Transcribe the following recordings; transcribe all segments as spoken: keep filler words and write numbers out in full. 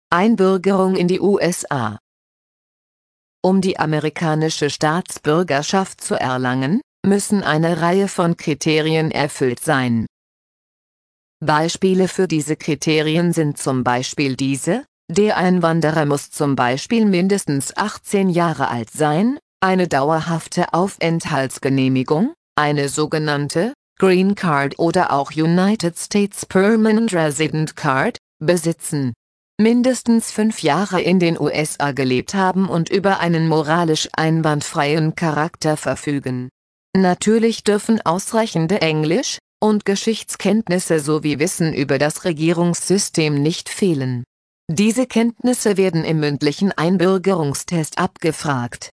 Einbürgerung in die U S A. Um die amerikanische Staatsbürgerschaft zu erlangen, müssen eine Reihe von Kriterien erfüllt sein. Beispiele für diese Kriterien sind zum Beispiel diese: Der Einwanderer muss zum Beispiel mindestens achtzehn Jahre alt sein, eine dauerhafte Aufenthaltsgenehmigung, eine sogenannte Green Card oder auch United States Permanent Resident Card, besitzen, mindestens fünf Jahre in den U S A gelebt haben und über einen moralisch einwandfreien Charakter verfügen. Natürlich dürfen ausreichende Englisch- und Geschichtskenntnisse sowie Wissen über das Regierungssystem nicht fehlen. Diese Kenntnisse werden im mündlichen Einbürgerungstest abgefragt.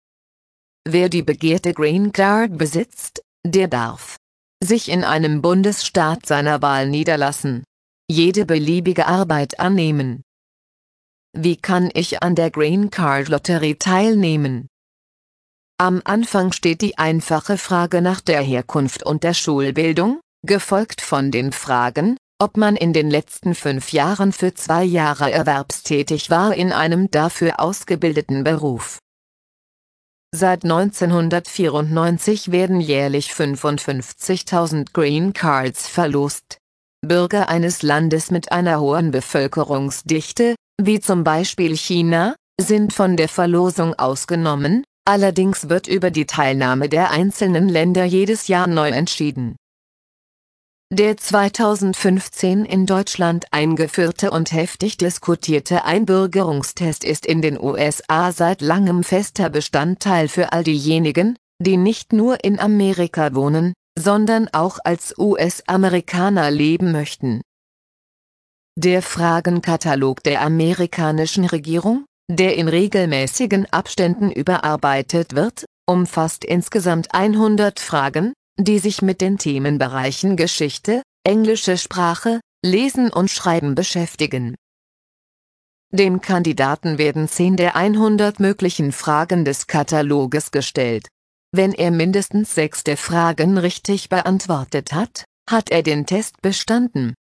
Wer die begehrte Green Card besitzt, der darf sich in einem Bundesstaat seiner Wahl niederlassen, jede beliebige Arbeit annehmen. Wie kann ich an der Green Card Lotterie teilnehmen? Am Anfang steht die einfache Frage nach der Herkunft und der Schulbildung, gefolgt von den Fragen, ob man in den letzten fünf Jahren für zwei Jahre erwerbstätig war in einem dafür ausgebildeten Beruf. Seit neunzehnhundertvierundneunzig werden jährlich fünfundfünfzigtausend Green Cards verlost. Bürger eines Landes mit einer hohen Bevölkerungsdichte, wie zum Beispiel China, sind von der Verlosung ausgenommen, allerdings wird über die Teilnahme der einzelnen Länder jedes Jahr neu entschieden. Der zweitausendfünfzehn in Deutschland eingeführte und heftig diskutierte Einbürgerungstest ist in den U S A seit langem fester Bestandteil für all diejenigen, die nicht nur in Amerika wohnen, sondern auch als U S-Amerikaner leben möchten. Der Fragenkatalog der amerikanischen Regierung, der in regelmäßigen Abständen überarbeitet wird, umfasst insgesamt hundert Fragen, die sich mit den Themenbereichen Geschichte, englische Sprache, Lesen und Schreiben beschäftigen. Dem Kandidaten werden zehn der hundert möglichen Fragen des Kataloges gestellt. Wenn er mindestens sechs der Fragen richtig beantwortet hat, hat er den Test bestanden.